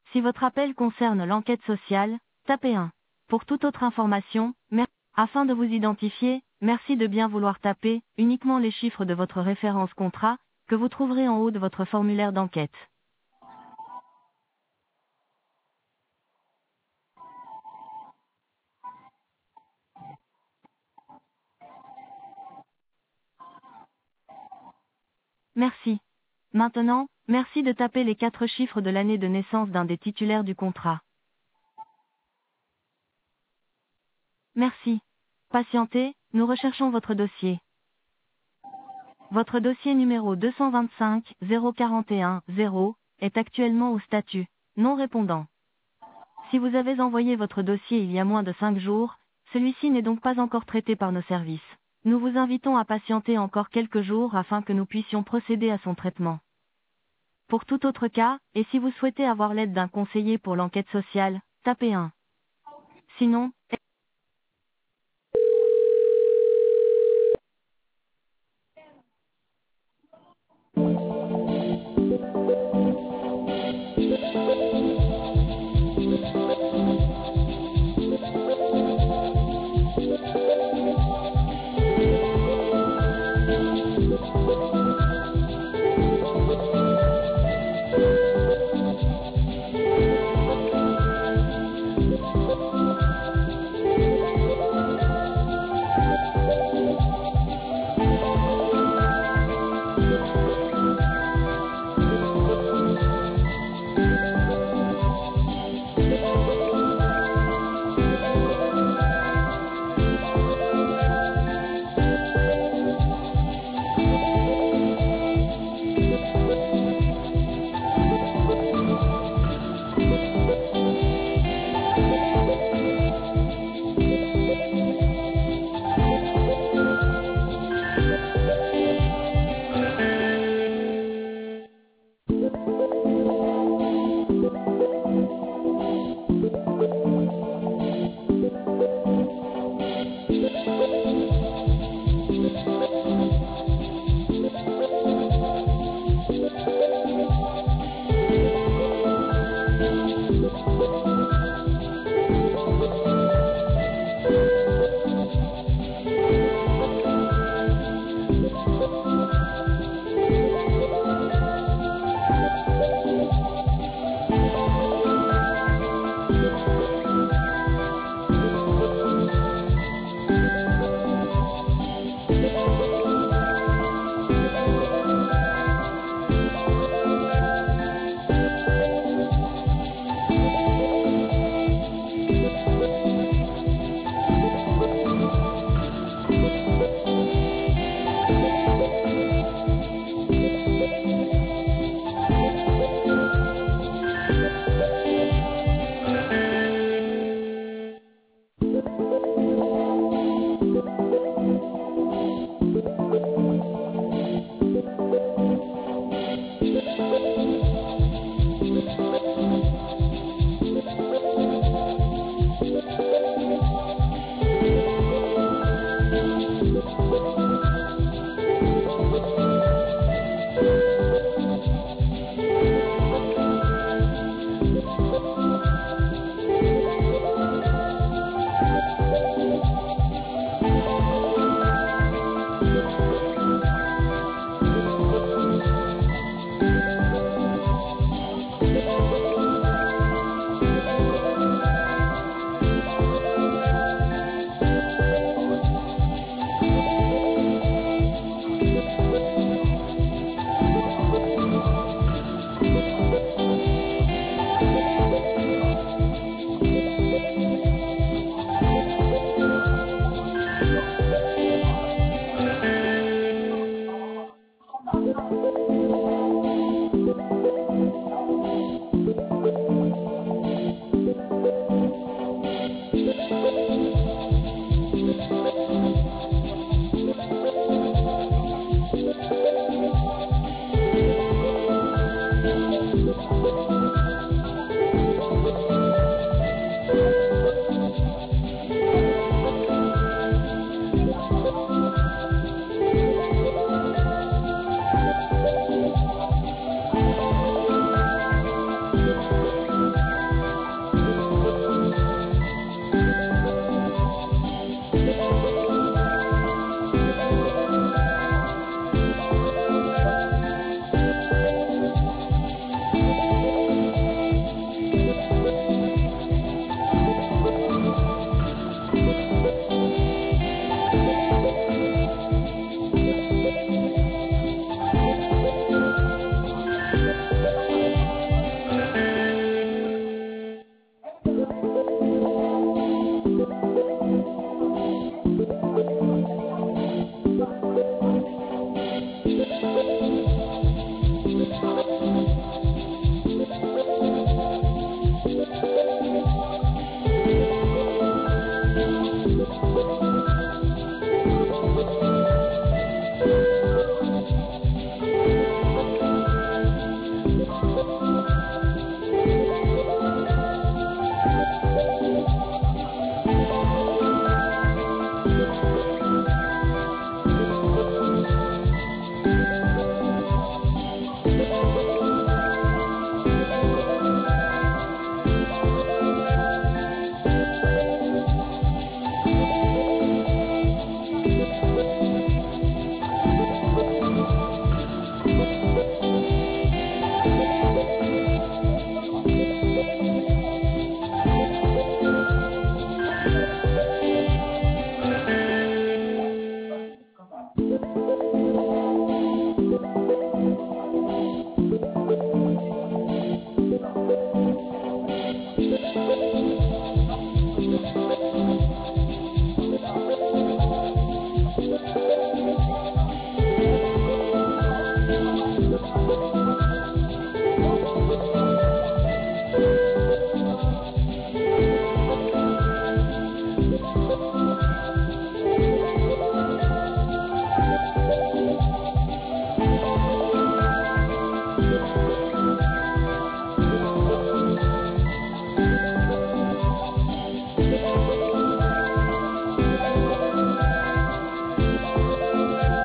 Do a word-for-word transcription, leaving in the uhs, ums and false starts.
Si votre appel concerne l'enquête sociale, tapez un. Pour toute autre information, merci. Afin de vous identifier, merci de bien vouloir taper uniquement les chiffres de votre référence contrat, que vous trouverez en haut de votre formulaire d'enquête. Merci. Maintenant, merci de taper les quatre chiffres de l'année de naissance d'un des titulaires du contrat. Merci. Patientez, nous recherchons votre dossier. Votre dossier numéro deux cent vingt-cinq zéro quarante et un zéro est actuellement au statut non répondant. Si vous avez envoyé votre dossier il y a moins de cinq jours, celui-ci n'est donc pas encore traité par nos services. Nous vous invitons à patienter encore quelques jours afin que nous puissions procéder à son traitement. Pour tout autre cas, et si vous souhaitez avoir l'aide d'un conseiller pour l'enquête sociale, tapez un. Sinon,